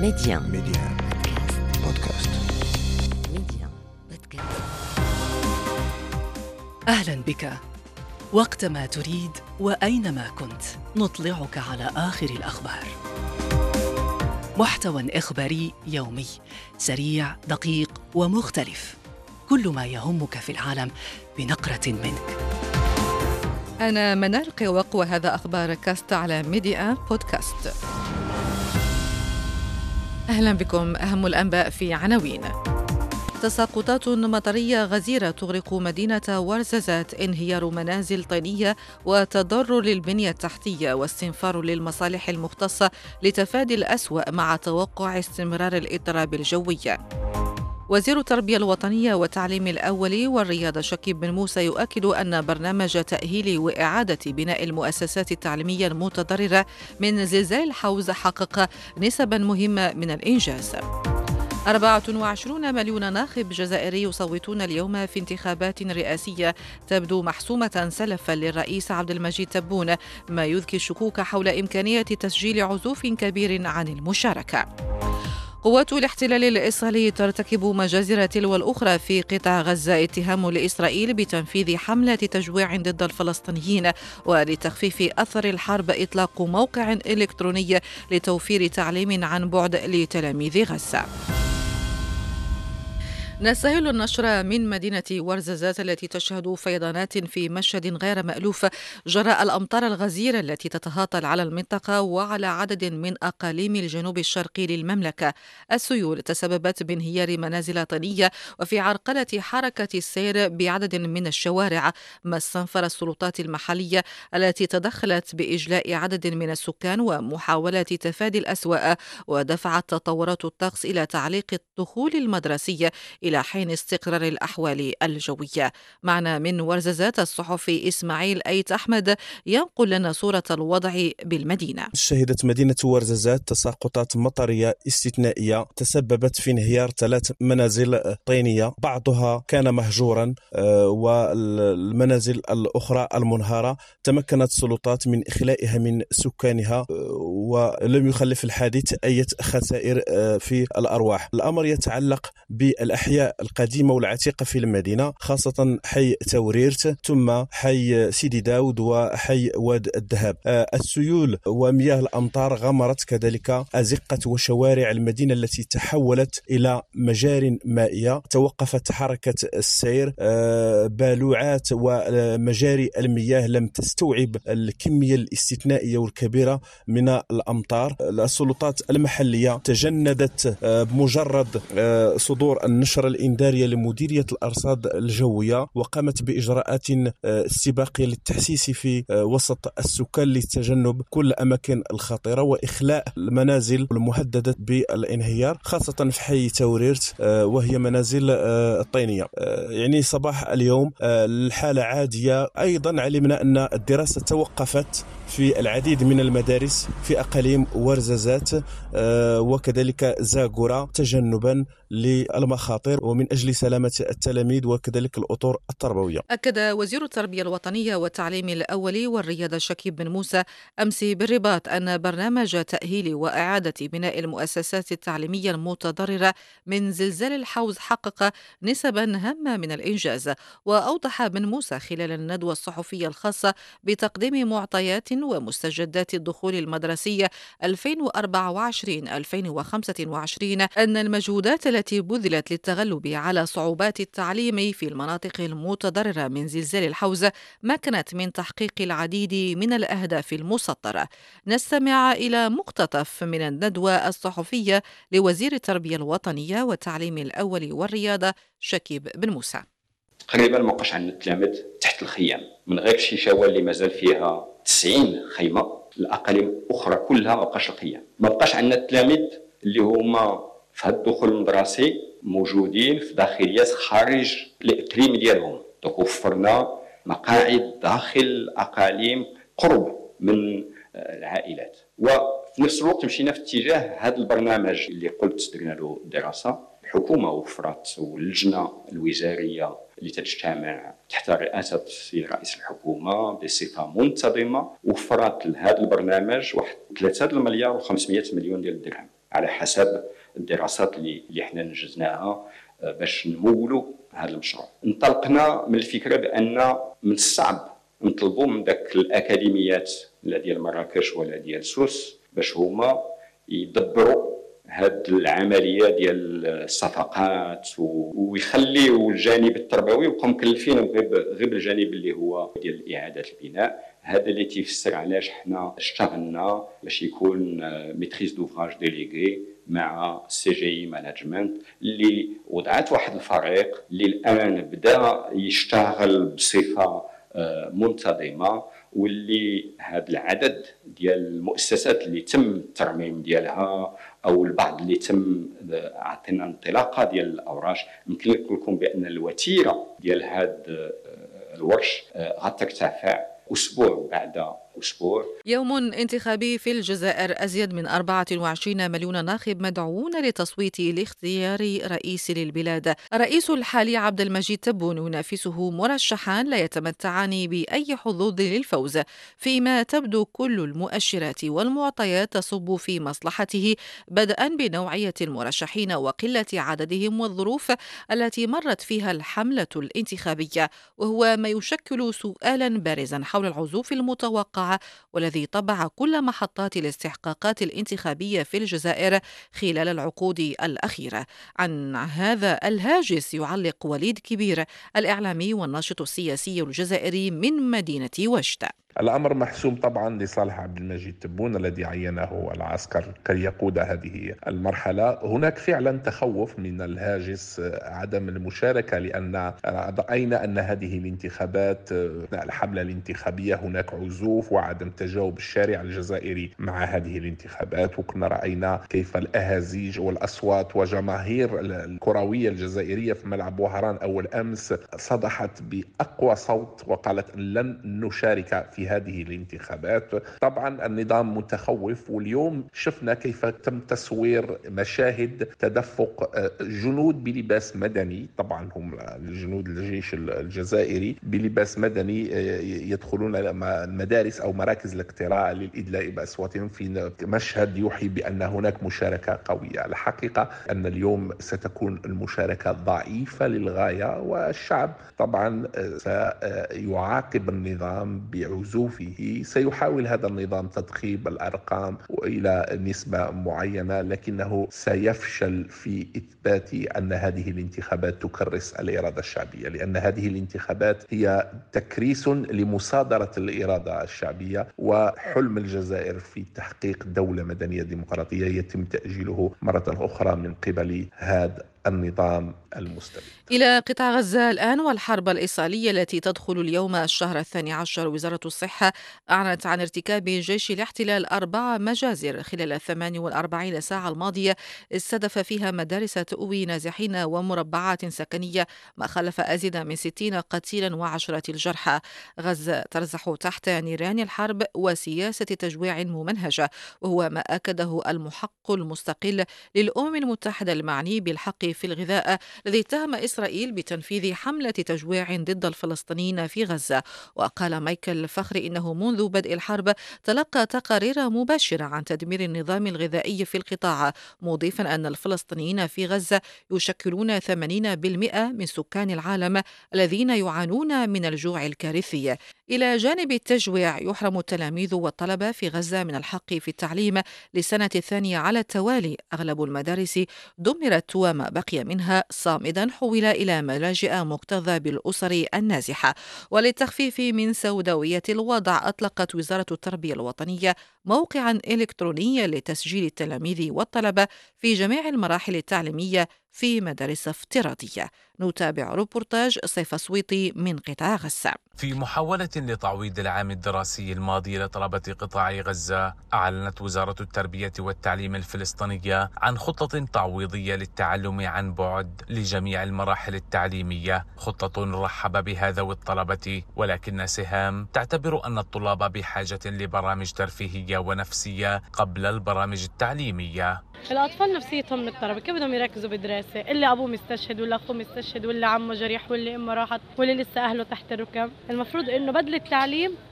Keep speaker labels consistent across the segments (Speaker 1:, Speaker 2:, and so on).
Speaker 1: ميديان
Speaker 2: بودكاست.
Speaker 3: أهلا بك. وقتما تريد وأينما كنت نطلعك على آخر الأخبار. محتوى إخباري يومي سريع دقيق ومختلف، كل ما يهمك في العالم بنقرة منك.
Speaker 4: أنا منال قوق وهذا أخبار كاست على ميديا بودكاست. أهلا بكم. أهم الأنباء في عناوين: تساقطات مطرية غزيرة تغرق مدينة ورزازات، انهيار منازل طينية وتضرر للبنية التحتية واستنفار للمصالح المختصة لتفادي الأسوأ مع توقع استمرار الاضطراب الجوي. وزير التربية الوطنية والتعليم الأولي والرياضة شكيب بن موسى يؤكد أن برنامج تأهيل وإعادة بناء المؤسسات التعليمية المتضررة من زلزال الحوز حقق نسبا مهمة من الإنجاز. 24 مليون ناخب جزائري يصوتون اليوم في انتخابات رئاسية تبدو محسومة سلفا للرئيس عبد المجيد تبون، ما يذكي الشكوك حول إمكانية تسجيل عزوف كبير عن المشاركة. قوات الاحتلال الإسرائيلي ترتكب مجازر تلو الأخرى في قطاع غزة، اتهام لإسرائيل بتنفيذ حملة تجويع ضد الفلسطينيين، ولتخفيف أثر الحرب إطلاق موقع إلكتروني لتوفير تعليم عن بعد لتلاميذ غزة. نستهل النشرة من مدينة ورزازات التي تشهد فيضانات في مشهد غير مألوف جراء الأمطار الغزيرة التي تتهاطل على المنطقة وعلى عدد من أقاليم الجنوب الشرقي للمملكة. السيول تسببت بانهيار منازل طينية وفي عرقلة حركة السير بعدد من الشوارع، ما استنفر السلطات المحلية التي تدخلت بإجلاء عدد من السكان ومحاولة تفادي الأسوأ، ودفعت تطورات الطقس إلى تعليق الدخول المدرسي إلى حين استقرار الأحوال الجوية. معنا من ورزازات الصحفي إسماعيل أيت أحمد ينقل لنا صورة الوضع بالمدينة.
Speaker 5: شهدت مدينة ورزازات تساقطات مطرية استثنائية تسببت في انهيار 3 منازل طينية، بعضها كان مهجورا والمنازل الأخرى المنهارة تمكنت السلطات من إخلائها من سكانها ولم يخلف الحادث أي خسائر في الأرواح. الأمر يتعلق بالأحياء القديمة والعتيقة في المدينة، خاصة حي توريرت ثم حي سيدي داود وحي واد الذهب. السيول ومياه الأمطار غمرت كذلك أزقة وشوارع المدينة التي تحولت إلى مجار مائية، توقفت حركة السير، بالوعات ومجاري المياه لم تستوعب الكمية الاستثنائية والكبيرة من الأمطار. السلطات المحلية تجندت بمجرد صدور النشرة الإنذارية لمديرية الأرصاد الجوية، وقامت بإجراءات استباقية للتحسيس في وسط السكان لتجنب كل الأماكن الخطيرة وإخلاء المنازل المهددة بالانهيار، خاصة في حي توريرت وهي منازل الطينية. يعني صباح اليوم الحالة عادية. أيضا علمنا أن الدراسة توقفت في العديد من المدارس في أقاليم ورزازات وكذلك زاغورة تجنبا للمخاطر ومن أجل سلامة التلاميذ وكذلك الأطر التربوية.
Speaker 4: أكد وزير التربية الوطنية والتعليم الأولي والرياضة شكيب بن موسى أمس بالرباط أن برنامج تأهيل وإعادة بناء المؤسسات التعليمية المتضررة من زلزال الحوز حقق نسبا هامة من الإنجاز. وأوضح بن موسى خلال الندوة الصحفية الخاصة بتقديم معطيات ومستجدات الدخول المدرسي 2024-2025 أن المجهودات التي بذلت للتغلب على صعوبات التعليم في المناطق المتضررة من زلزال الحوز مكنت من تحقيق العديد من الأهداف المسطرة. نستمع إلى مقتطف من الندوة الصحفية لوزير التربية الوطنية والتعليم الأولي والرياضة شكيب بن موسى.
Speaker 6: تقريبا ما بقاش عندنا التلاميذ تحت الخيام، من غير شيشاوه اللي مازال فيها 90 خيمه، الاقاليم الاخرى كلها ما بقاش الخيام. ما بقاش عندنا التلاميذ اللي هما في هذا الدخول المدرسي موجودين في داخليات خارج الاقليم ديالهم. وفرنا مقاعد داخل الاقاليم قرب من العائلات، وفي نفس الوقت مشينا في اتجاه هذا البرنامج اللي قلت درنا له دراسه. الحكومه وفرت واللجنه الوزاريه اللي تجتمع تحت رئاسه رئيس الحكومه بصفه منتظمه وفرت لهذا البرنامج واحد 3 مليار و500 مليون ديال الدرهم. على حسب الدراسات اللي احنا نجزناها باش نمولوا هذا المشروع. انطلقنا من الفكره بان من الصعب نطلبوا من ذاك الاكاديميات لا ديال مراكش ولا ديال سوس باش هما يدبروا هاد العمليه ديال الصفقات ويخليوا الجانب التربوي ويبقوا مكلفين غير بالجانب اللي هو ديال اعاده البناء. هذا اللي تيفسر علاش حنا اشتغلنا باش يكون ميتريز دوفراج ديليغي مع سي جي مانجمنت اللي وضعت واحد الفريق اللي الان بدا يشتغل بصفه منتظمه، واللي هذا العدد ديال المؤسسات اللي تم الترميم ديالها او البعض اللي تم عطينا انطلاقه ديال الاوراش، يمكن نقول لكم بان الوتيره ديال هذا الورش غترتفع اسبوع بعد أسبوع.
Speaker 4: يوم انتخابي في الجزائر، أزيد من 24 مليون ناخب مدعوون للتصويت لاختيار رئيس للبلاد. الرئيس الحالي عبد المجيد تبون ينافسه مرشحان لا يتمتعان بأي حظوظ للفوز، فيما تبدو كل المؤشرات والمعطيات تصب في مصلحته، بدءا بنوعية المرشحين وقلة عددهم والظروف التي مرت فيها الحملة الانتخابية، وهو ما يشكل سؤالا بارزا حول العزوف المتوقع والذي طبع كل محطات الاستحقاقات الانتخابية في الجزائر خلال العقود الأخيرة. عن هذا الهاجس يعلق وليد كبير، الإعلامي والناشط السياسي الجزائري من مدينة وشت.
Speaker 1: الأمر محسوم طبعا لصالح عبد المجيد تبون الذي عينه العسكر كي يقود هذه المرحلة. هناك فعلا تخوف من الهاجس عدم المشاركة، لأن رأينا أن هذه الانتخابات أثناء الحملة الانتخابية هناك عزوف وعدم تجاوب الشارع الجزائري مع هذه الانتخابات، وكنا رأينا كيف الأهازيج والأصوات وجماهير الكروية الجزائرية في ملعب وهران أول أمس صدحت بأقوى صوت وقالت أن لن نشارك في هذه الانتخابات. طبعا النظام متخوف، واليوم شفنا كيف تم تصوير مشاهد تدفق جنود بلباس مدني، طبعا هم الجنود الجيش الجزائري بلباس مدني يدخلون المدارس أو مراكز الاقتراع للإدلاء بأصواتهم في مشهد يوحي بأن هناك مشاركة قوية. الحقيقة أن اليوم ستكون المشاركة ضعيفة للغاية، والشعب طبعا سيعاقب النظام بعزوفه. سيحاول هذا النظام تضخيم الأرقام إلى نسبة معينة، لكنه سيفشل في إثبات أن هذه الانتخابات تكرس الإرادة الشعبية، لأن هذه الانتخابات هي تكريس لمصادرة الإرادة الشعبية، وحلم الجزائر في تحقيق دولة مدنية ديمقراطية يتم تأجيله مرة أخرى من قبل هذا النظام المستبد.
Speaker 4: إلى قطاع غزة الآن والحرب الإسرائيلية التي تدخل اليوم الشهر 12. وزارة الصحة أعلنت عن ارتكاب جيش الاحتلال 4 مجازر خلال 48 ساعة الماضية استهدف فيها مدارس تؤوي نازحين ومربعات سكنية، ما خلف أزيد من 60 قتيلا وعشرات الجرحى. غزة ترزح تحت نيران الحرب وسياسة تجويع ممنهجة، وهو ما أكده المحقق المستقل للأمم المتحدة المعني بالحق في الغذاء، الذي اتهم إسرائيل بتنفيذ حملة تجويع ضد الفلسطينيين في غزة. وقال مايكل فخري إنه منذ بدء الحرب تلقى تقارير مباشرة عن تدمير النظام الغذائي في القطاع، مضيفا أن الفلسطينيين في غزة يشكلون 80% من سكان العالم الذين يعانون من الجوع الكارثي. إلى جانب التجويع، يحرم التلاميذ والطلبة في غزة من الحق في التعليم للسنة الثانية على التوالي. أغلب المدارس دمرت وما بقي منها صامدا حول إلى ملاجئ مكتظة بالأسر النازحة. وللتخفيف من سوداوية الوضع، أطلقت وزارة التربية الوطنية موقعا إلكترونيا لتسجيل التلاميذ والطلبة في جميع المراحل التعليمية في مدارس افتراضية. نتابع روبورتاج صيف سويطي من قطاع غزة.
Speaker 7: في محاولة لتعويض العام الدراسي الماضي لطلبة قطاع غزة، أعلنت وزارة التربية والتعليم الفلسطينية عن خطة تعويضية للتعلم عن بعد لجميع المراحل التعليمية. خطة رحب بها ذوي الطلبة، ولكن سهام تعتبر أن الطلاب بحاجة لبرامج ترفيهية ونفسية قبل البرامج التعليمية.
Speaker 8: الأطفال نفسيتهم مضطربة، كيف بدهم يركزوا بالدراسة؟ اللي أبوه مستشهد ولا أخوه مستشهد ولا عمه جريح ولا أمه راحت ولا لسه أهله تحت الركب. المفروض إنه بدل التعليم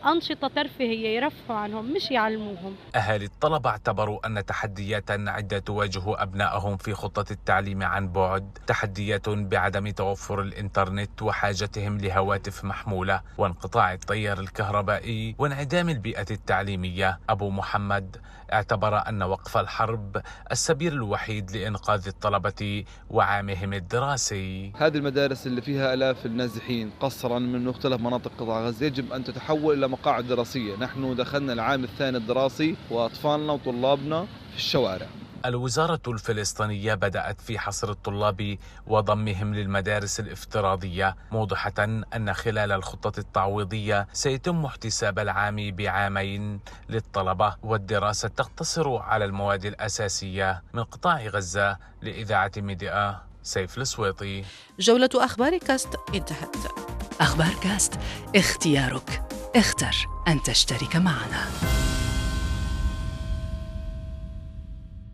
Speaker 8: أنشطة ترفيهية يرفعوا عنهم مش يعلموهم.
Speaker 7: أهالي الطلبة اعتبروا أن تحديات عدة تواجه أبنائهم في خطة التعليم عن بعد، تحديات بعدم توفر الإنترنت وحاجتهم لهواتف محمولة وانقطاع التيار الكهربائي وانعدام البيئة التعليمية. أبو محمد اعتبر أن وقف الحرب السبيل الوحيد لإنقاذ الطلبة وعامهم الدراسي.
Speaker 9: هذه المدارس اللي فيها آلاف النازحين قسرا من مختلف مناطق قطاع غزة يجب أن تتحول إلى مقاعد دراسية. نحن دخلنا العام الثاني الدراسي وأطفالنا وطلابنا في الشوارع.
Speaker 7: الوزارة الفلسطينية بدأت في حصر الطلاب وضمهم للمدارس الافتراضية، موضحة أن خلال الخطة التعويضية سيتم احتساب العام بعامين للطلبة، والدراسة تقتصر على المواد الأساسية. من قطاع غزة لإذاعة ميديا، سيف السويطي.
Speaker 4: جولة أخبار كاست انتهت.
Speaker 3: أخبار كاست، اختيارك، اختر أن تشترك معنا.